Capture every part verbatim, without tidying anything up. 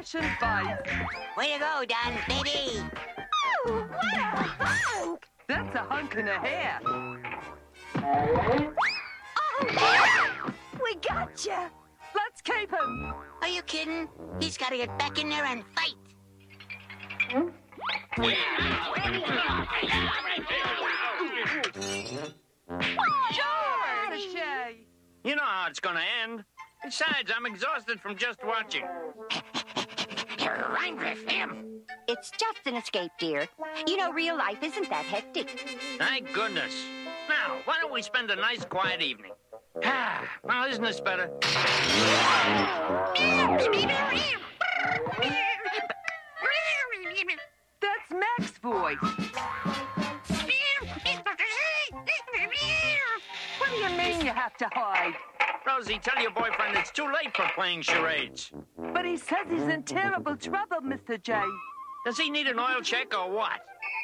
fashion fight. Way to go, Don, baby. Ooh, what a hunk! That's a hunk and a half. Oh, yeah! We gotcha! Let's keep him. Are you kidding? He's got to get back in there and fight. George! You know how it's gonna end. Besides, I'm exhausted from just watching. Rhyme with him. It's just an escape, dear. You know, real life isn't that hectic. Thank goodness. Now, why don't we spend a nice, quiet evening? Ah, well, isn't this better? That's Mac's voice. What do you mean you have to hide? Rosie, tell your boyfriend it's too late for playing charades. But he says he's in terrible trouble, Mister J. Does he need an oil check or what?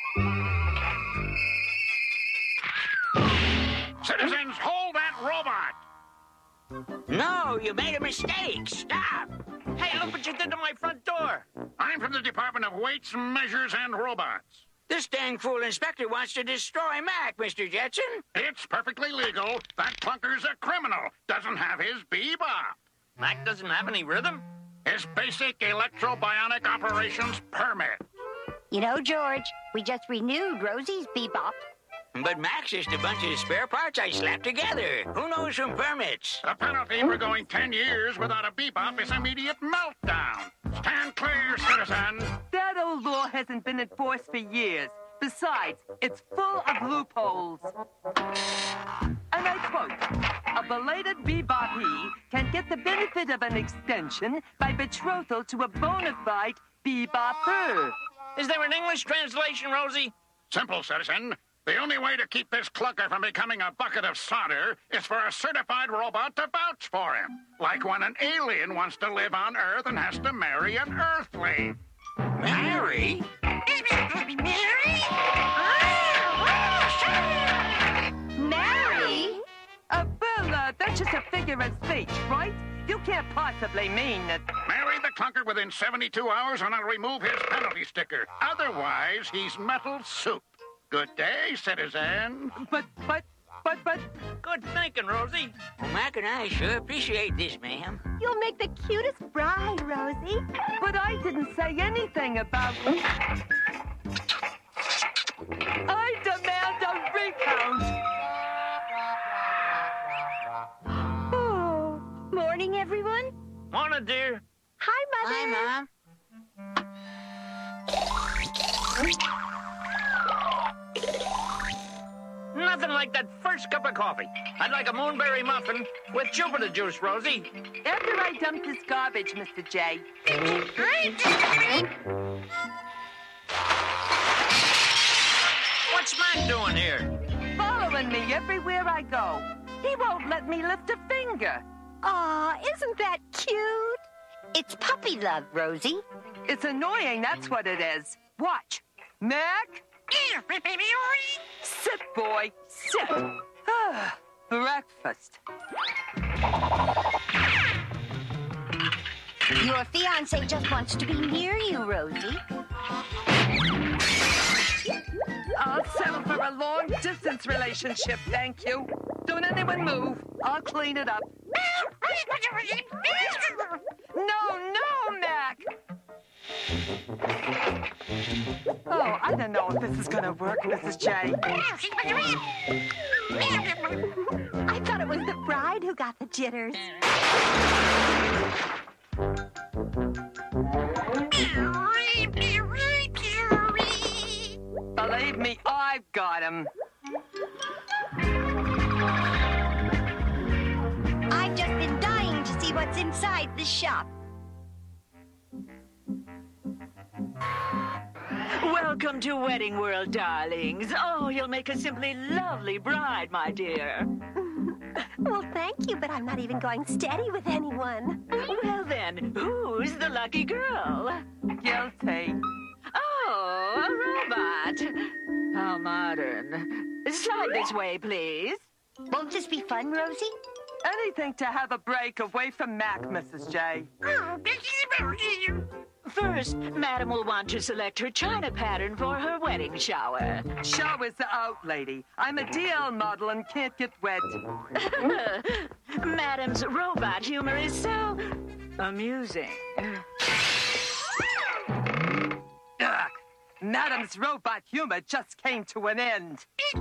Citizens, hold that robot! No, you made a mistake. Stop. Hey, look what you did to my front door. I'm from the Department of Weights, Measures, and Robots. This dang fool inspector wants to destroy Mac, Mister Jetson. It's perfectly legal. That clunker's a criminal. Doesn't have his bebop. Mac doesn't have any rhythm? His basic electrobionic operations permit. You know, George, we just renewed Rosie's bebop. But Mac's just a bunch of spare parts I slapped together. Who knows from permits? The penalty for going ten years without a bebop is immediate meltdown. Stand clear, citizen. That old law hasn't been enforced for years. Besides, it's full of loopholes. And I quote, a belated bebopee can get the benefit of an extension by betrothal to a bona fide bebopper. Is there an English translation, Rosie? Simple, citizen. The only way to keep this clunker from becoming a bucket of solder is for a certified robot to vouch for him. Like when an alien wants to live on Earth and has to marry an Earthling. Mary? Mary? Mary? Uh, well, uh, that's just a figure of speech, right? You can't possibly mean that... Marry the clunker within seventy-two hours and I'll remove his penalty sticker. Otherwise, he's metal soup. Good day, citizen. But, but, but, but... Good thinking, Rosie. Well, Mac and I sure appreciate this, ma'am. You'll make the cutest bride, Rosie. But I didn't say anything about... I demand a recount! Oh, morning, everyone. Morning, dear. Hi, Mother. Hi, Mom. Nothing like that first cup of coffee. I'd like a moonberry muffin with Jupiter juice, Rosie. After I dump this garbage, Mister J. What's Mac doing here? Following me everywhere I go. He won't let me lift a finger. Aw, isn't that cute? It's puppy love, Rosie. It's annoying, that's what it is. Watch. Mac? Sit, boy, sit. Ah, breakfast. Your fiancé just wants to be near you, Rosie. I'll settle for a long-distance relationship, thank you. Don't anyone move. I'll clean it up. No, no, Mac. Oh, I don't know if this is gonna work, Missus J. I thought it was the bride who got the jitters. Believe me, I've got him. I've just been dying to see what's inside the shop. Welcome to Wedding World, darlings. Oh, you'll make a simply lovely bride, my dear. Well, thank you, but I'm not even going steady with anyone. Well, then, who's the lucky girl? Guilty. Oh, a robot. How modern. Slide this way, please. Won't this be fun, Rosie? Anything to have a break away from Mac, Missus J. First, Madam will want to select her china pattern for her wedding shower. Shower's out, lady. I'm a D L model and can't get wet. Madam's robot humor is so amusing. Ugh. Madam's robot humor just came to an end.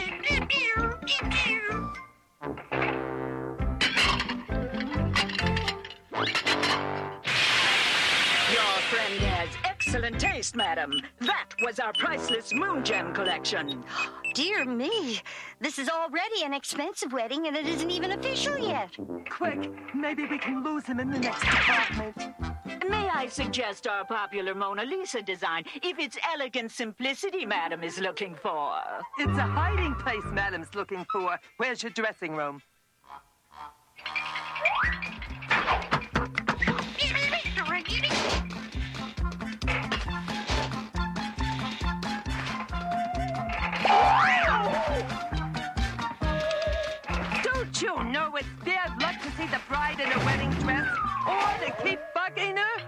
Your friend has excellent taste, madam. That was our priceless Moon Gem collection. Dear me, this is already an expensive wedding, and it isn't even official yet. Quick, maybe we can lose him in the next department. May I suggest our popular Mona Lisa design, if it's elegant simplicity madam is looking for? It's a hiding place Madam's looking for. Where's your dressing room? Don't you know it's bad luck to see the bride in a wedding dress or to keep bugging her?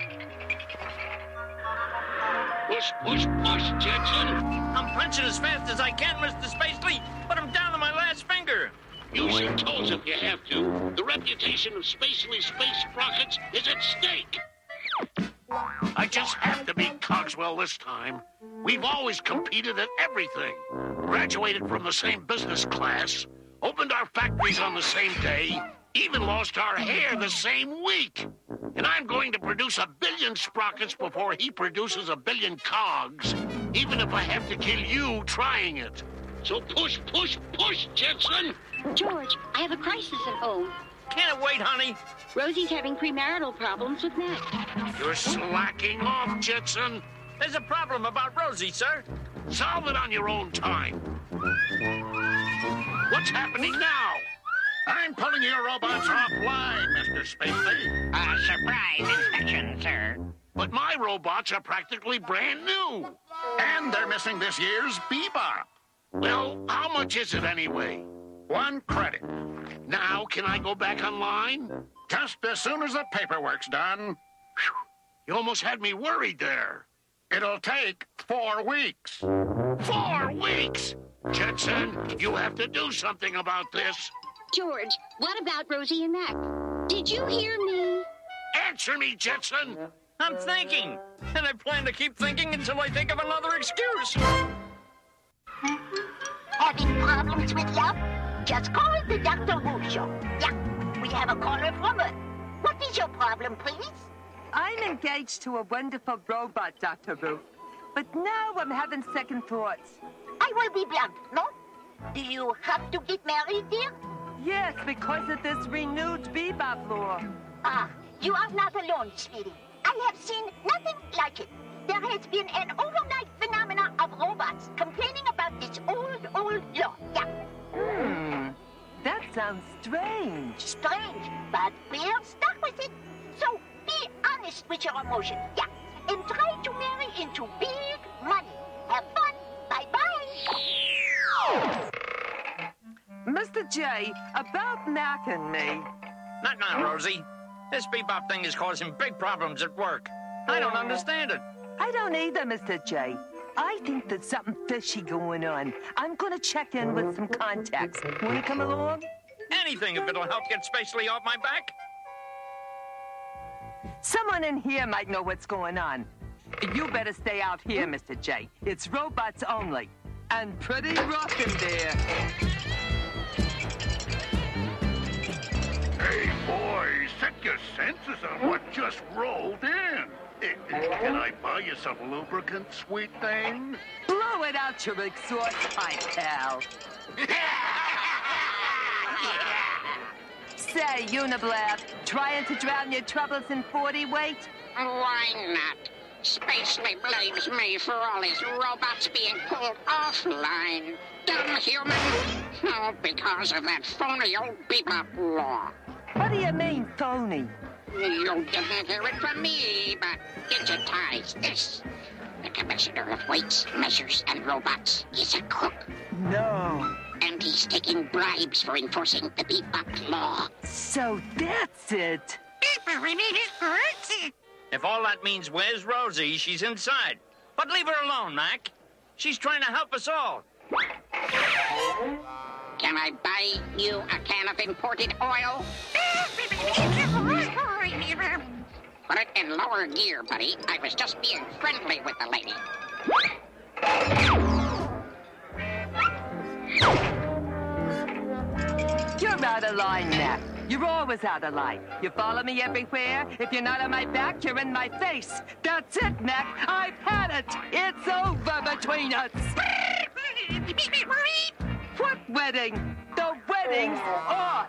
Push, push, push, Jetson. I'm punching as fast as I can, Mister Spacely, but I'm down to my last finger. Use your toes if you have to. The reputation of Spacely Space Sprockets is at stake. I just have to beat Cogswell this time. We've always competed at everything. Graduated from the same business class, opened our factories on the same day, even lost our hair the same week. And I'm going to produce a billion sprockets before he produces a billion cogs, even if I have to kill you trying it. So push, push, push, Jetson. George, I have a crisis at home. Can't it wait, honey? Rosie's having premarital problems with Matt. You're slacking off, Jetson. There's a problem about Rosie, sir. Solve it on your own time. What's happening now? I'm pulling your robots offline, Mister Spacely. A surprise inspection, sir. But my robots are practically brand new. And they're missing this year's Bebop. Well, how much is it anyway? One credit. Now, can I go back online? Just as soon as the paperwork's done. Whew. You almost had me worried there. It'll take four weeks. Four weeks? Jetson, you have to do something about this. George, what about Rosie and Mac? Did you hear me? Answer me, Jetson. I'm thinking, and I plan to keep thinking until I think of another excuse. Having problems with love? Just call it the Doctor Wu Show. Yeah, we have a caller from Earth. What is your problem, please? I'm engaged to a wonderful robot, Doctor Ruth. But now I'm having second thoughts. I will be blunt, no? Do you have to get married, dear? Yes, because of this renewed Bebop law. Ah, you are not alone, sweetie. I have seen nothing like it. There has been an overnight phenomenon of robots complaining about this old, old law. Yeah. Hmm, that sounds strange. Strange, but we're stuck with it. So be honest with your emotions, yeah. And try to marry into big money. Have fun. Bye-bye. Mister J, about Mac and me. Not now, Rosie. This Bebop thing is causing big problems at work. I don't understand it. I don't either, Mister J. I think there's something fishy going on. I'm going to check in with some contacts. Want to come along? Anything if it'll help get Spacely off my back. Someone in here might know what's going on. You better stay out here, Mister J. It's robots only. And pretty rough in there. Hey, boys, set your senses on what just rolled in. Eh, eh, Can I buy you some lubricant, sweet thing? Blow it out your exhaust pipe, pal. Say, Uniblab, trying to drown your troubles in forty weight? Why not? Spacely blames me for all his robots being pulled offline. Dumb human. Oh, because of that phony old Bebop law. What do you mean, phony? You didn't hear it from me, but digitize this. The Commissioner of Weights, Measures, and Robots is a crook. No. And he's taking bribes for enforcing the Bebop law. So that's it. If all that means where's Rosie, she's inside. But leave her alone, Mac. She's trying to help us all. Can I buy you a can of imported oil? Put it in lower gear, buddy. I was just being friendly with the lady. You're out of line, Mac. You're always out of line. You follow me everywhere. If you're not on my back, you're in my face. That's it, Mac. I've had it. It's over between us. What wedding? The wedding's off.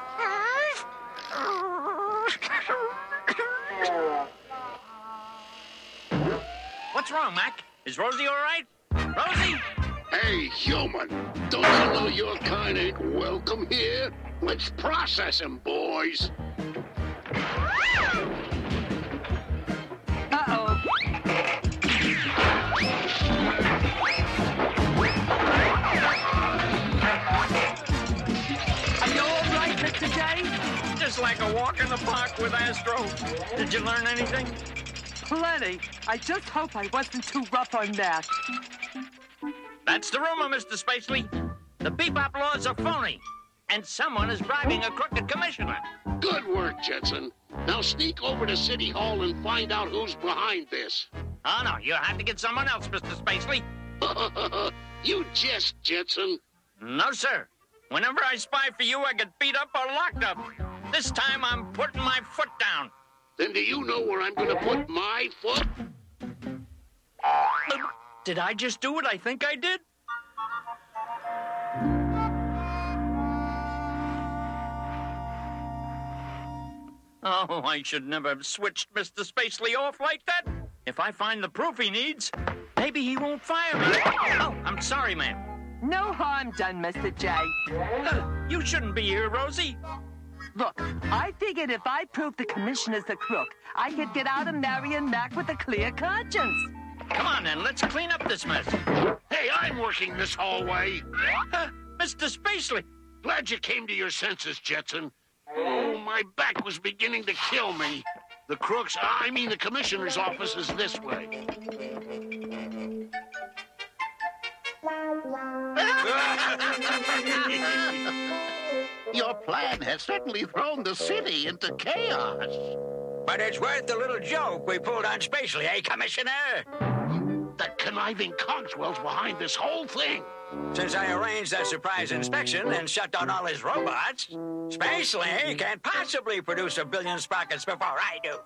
What's wrong, Mac? Is Rosie all right? Rosie? Hey, human, don't you know your kind ain't welcome here? Let's process him, boys. Uh-oh. Are you all right, Mister J? Just like a walk in the park with Astro. Did you learn anything? Plenty. I just hope I wasn't too rough on Mac. That's the rumor, Mister Spacely. The Bebop laws are phony, and someone is bribing a crooked commissioner. Good work, Jetson. Now sneak over to City Hall and find out who's behind this. Oh, no, you have to get someone else, Mister Spacely. You jest, Jetson. No, sir. Whenever I spy for you, I get beat up or locked up. This time, I'm putting my foot down. Then do you know where I'm going to put my foot? Uh, did I just do what I think I did? Oh, I should never have switched Mister Spacely off like that. If I find the proof he needs, maybe he won't fire me. Oh, I'm sorry, ma'am. No harm done, Mister J. Uh, you shouldn't be here, Rosie. Look, I figured if I proved the commissioner's a crook, I could get out of marrying Mac with a clear conscience. Come on, then. Let's clean up this mess. Hey, I'm working this hallway. Uh, Mister Spacely. Glad you came to your senses, Jetson. Oh, my back was beginning to kill me. The crooks, I mean the commissioner's office is this way. Your plan has certainly thrown the city into chaos. But it's worth the little joke we pulled on Spacely, eh, Commissioner? That conniving Cogswell's behind this whole thing. Since I arranged that surprise inspection and shut down all his robots, Spacely can't possibly produce a billion sprockets before I do.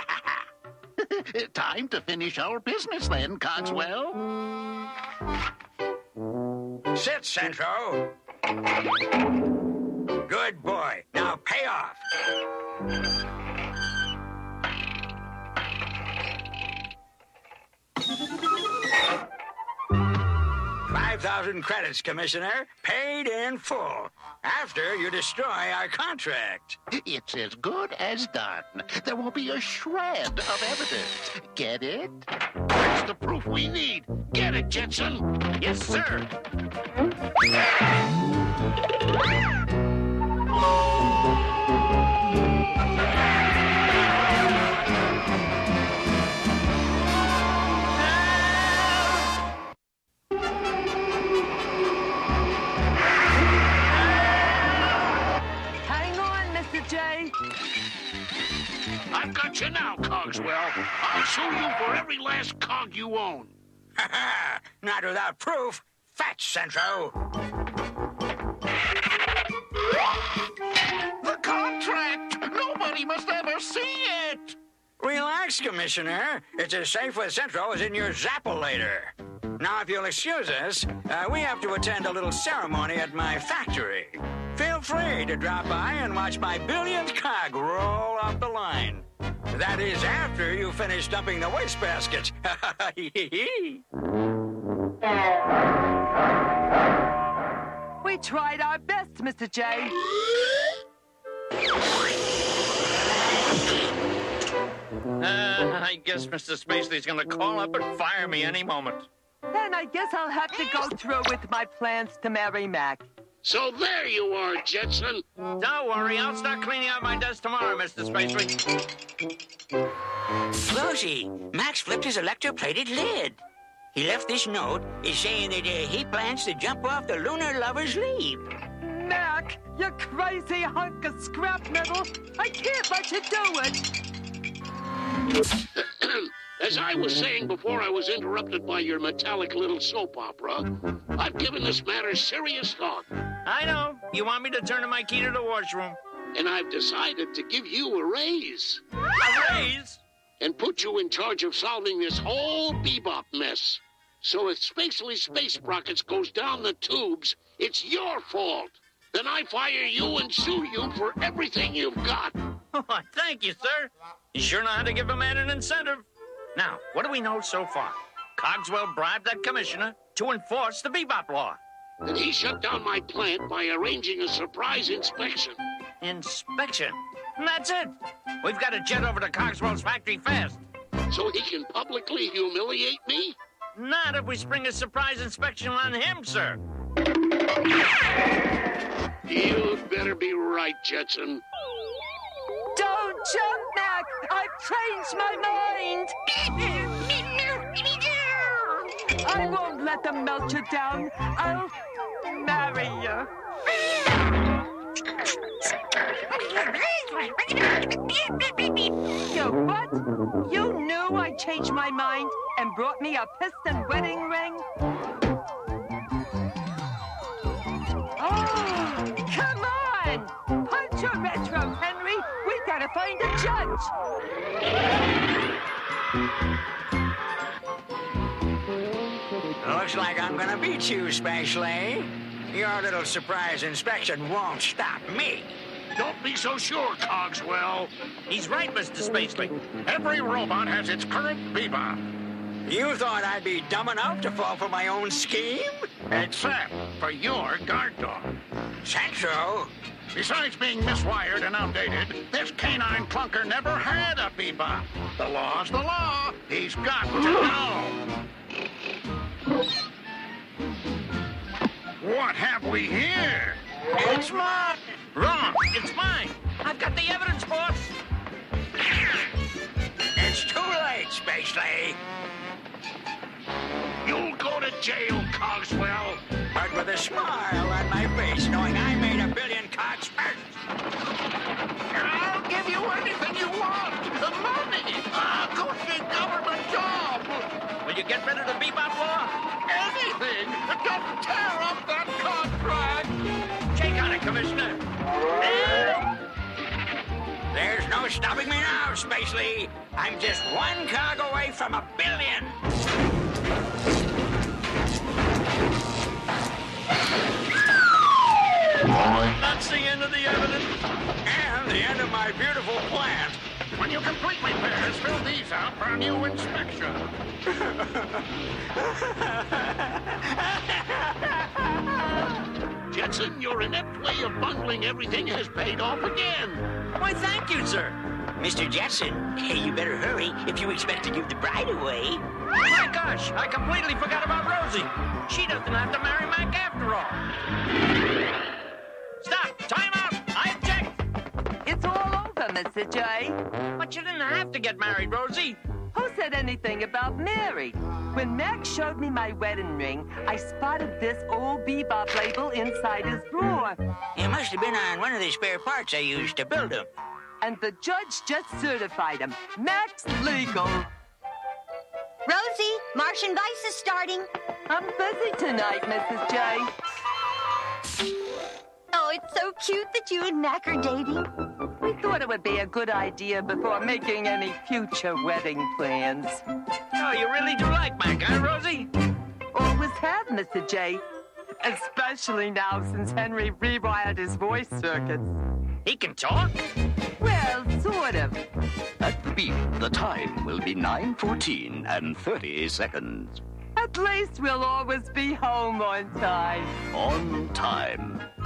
Time to finish our business then, Cogswell. Sit, Centro. Good boy. Now pay off. Five thousand credits, Commissioner. Paid in full. After you destroy our contract. It's as good as done. There won't be a shred of evidence. Get it? That's the proof we need. Get it, Jetson? Yes, sir. I've got you now, Cogswell. I'll sue you for every last cog you own. Ha ha! Not without proof. Fetch, Centro. The contract! Nobody must ever see it! Relax, Commissioner. It's as safe with Centro as in your Zappolator. Now, if you'll excuse us, uh, we have to attend a little ceremony at my factory. Feel free to drop by and watch my billionth cog roll off the line. That is after you finish dumping the wastebasket. We tried our best, Mister J. Uh, I guess Mister Spacely's gonna call up and fire me any moment. Then I guess I'll have to go through with my plans to marry Mac. So there you are, Jetson. Don't worry, I'll start cleaning out my desk tomorrow, Mister Spacely. Rosie, Max flipped his electroplated lid. He left this note is saying that uh, he plans to jump off the Lunar Lover's Leap. Mac, you crazy hunk of scrap metal. I can't let you do it. As I was saying before I was interrupted by your metallic little soap opera, I've given this matter serious thought. I know. You want me to turn in my key to the washroom. And I've decided to give you a raise. A raise? And put you in charge of solving this whole bebop mess. So if Spacely Space Sprockets goes down the tubes, it's your fault. Then I fire you and sue you for everything you've got. Oh, thank you, sir. You sure know how to give a man an incentive. Now, what do we know so far? Cogswell bribed that commissioner to enforce the bebop law. That he shut down my plant by arranging a surprise inspection. Inspection? And that's it. We've got to jet over to Cogswell's factory fast. So he can publicly humiliate me? Not if we spring a surprise inspection on him, sir. You'd better be right, Jetson. Don't jump, Mac. I've changed my mind. I won't let them melt you down. I'll marry you. You what? You knew I changed my mind and brought me a piston wedding ring? Oh, come on! Punch your retro, Henry! We gotta find a judge! Looks like I'm gonna beat you, Spacely. Your little surprise inspection won't stop me. Don't be so sure, Cogswell. He's right, Mister Spacely. Every robot has its current bebop. You thought I'd be dumb enough to fall for my own scheme? Except for your guard dog. Centro? Besides being miswired and outdated, this canine clunker never had a bebop. The law's the law. He's got to know. What have we here? It's mine. Wrong. It's mine. I've got the evidence, boss. It's too late, Spacely. You'll go to jail, Cogswell. But with a smile on my face, knowing I made a billion cogs first. I'll give you anything you want. The money. A cushy government job. Will you get rid of the bebop law? Anything that doesn't tear up that contract. Shake on it, Commissioner. There's no stopping me now, Spacely. I'm just one cog away from a billion. That's the end of the evidence. And the end of my beautiful plant. When you complete repairs, fill these out for a new inspection. Jetson, your inept way of bundling everything has paid off again. Why, thank you, sir. Mister Jetson, you better hurry if you expect to give the bride away. My gosh, I completely forgot about Rosie. She doesn't have to marry Mac after all. Stop! Time out! I object! It's all over, Mister J. But you didn't have to get married, Rosie. Who said anything about married? When Max showed me my wedding ring, I spotted this old bebop label inside his drawer. It must have been on one of the spare parts I used to build them. And the judge just certified him. Max legal. Rosie, Martian Vice is starting. I'm busy tonight, Missus J. Oh, it's so cute that you and Mac are dating. We thought it would be a good idea before making any future wedding plans. Oh, you really do like Mac, huh, Rosie? Always have, Mister J. Especially now since Henry rewired his voice circuits. He can talk? Well, sort of. At the beep, the time will be nine fourteen and thirty seconds. At least we'll always be home on time. On time.